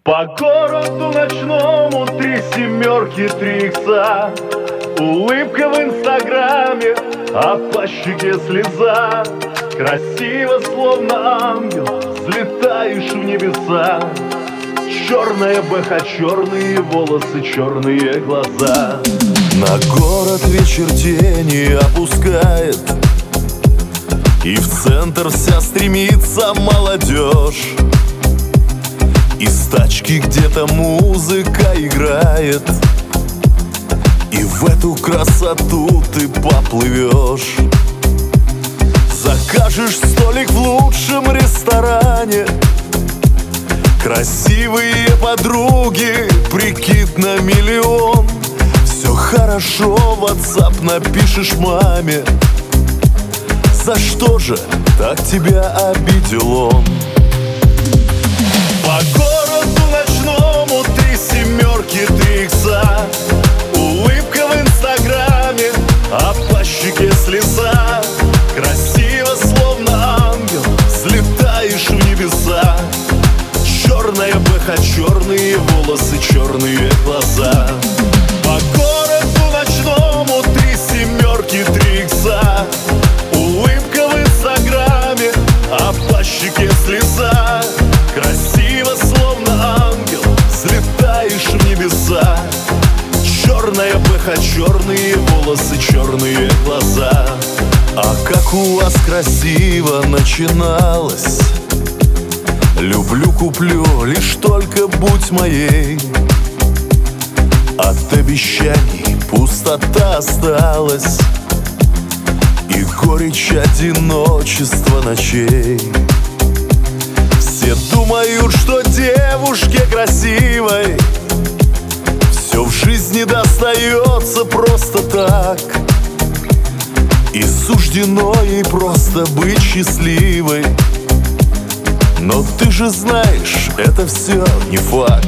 По городу ночному 3 семерки, 3 икса. Улыбка в инстаграме, а по щеке слеза. Красиво, словно ангел, взлетаешь в небеса. Черная БХ, черные волосы, черные глаза. На город вечер тени опускает, и в центр вся стремится молодежь. Из тачки где-то музыка играет, и в эту красоту ты поплывешь. Закажешь столик в лучшем ресторане, красивые подруги, прикид на миллион. Все хорошо, в WhatsApp напишешь маме. За что же так тебя обидел он? По городу ночному 3 семерки, 3 икса. Улыбка в инстаграме, а по щеке слеза. Красиво, словно ангел, взлетаешь в небеса. Черная БХ, черные волосы, черные глаза. По городу ночному 3 семерки, 3 икса. Улыбка в инстаграме, а по щеке слеза. Красиво, словно ангел, взлетаешь в небеса. Черная БХ, черные волосы, черные глаза. А как у вас красиво начиналось. Люблю, куплю, лишь только будь моей. От обещаний пустота осталась, и горечь одиночества ночей. Все думают, что девушке красивой все в жизни достается просто так, и суждено ей просто быть счастливой. Но ты же знаешь, это все не факт.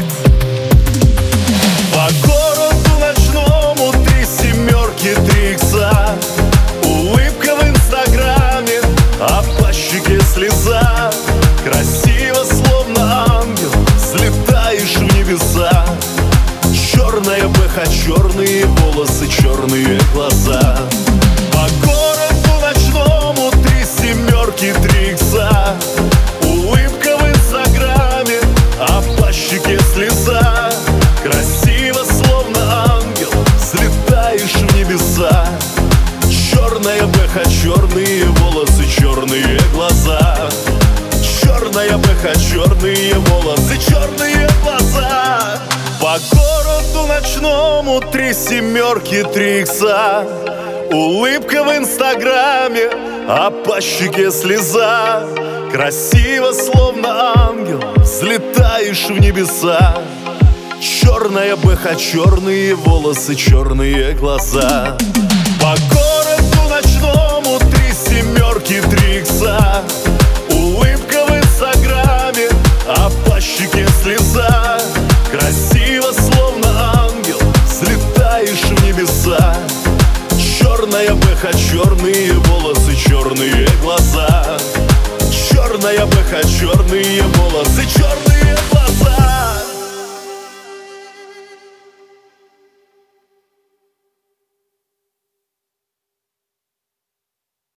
По городу ночному 3 семерки, 3 икса. Улыбка в инстаграме, а по щеке слеза. Красиво, словно ангел, взлетаешь в небеса. Черная БХ, черные волосы, черные глаза. По городу ночному 3 семерки, 3 икса. Улыбка в инстаграме, а по щеке слеза. Красиво, словно ангел, взлетаешь в небеса. Черная БХ, черные волосы, черные глаза. Черная БХ, черные волосы, черные глаза. По городу ночному 3 семерки, 3 икса. Улыбка в инстаграме, а по щеке слеза. Красиво, словно ангел, взлетаешь в небеса. Черная БХ, черные волосы, черные глаза. По городу ночному 3 семерки, 3 икса. Улыбка в инстаграме, а по щеке слеза. Красиво, словно ангел, взлетаешь в небеса. Черная БХ, черные волосы, черные глаза. Черная БХ, черные волосы, черные глаза.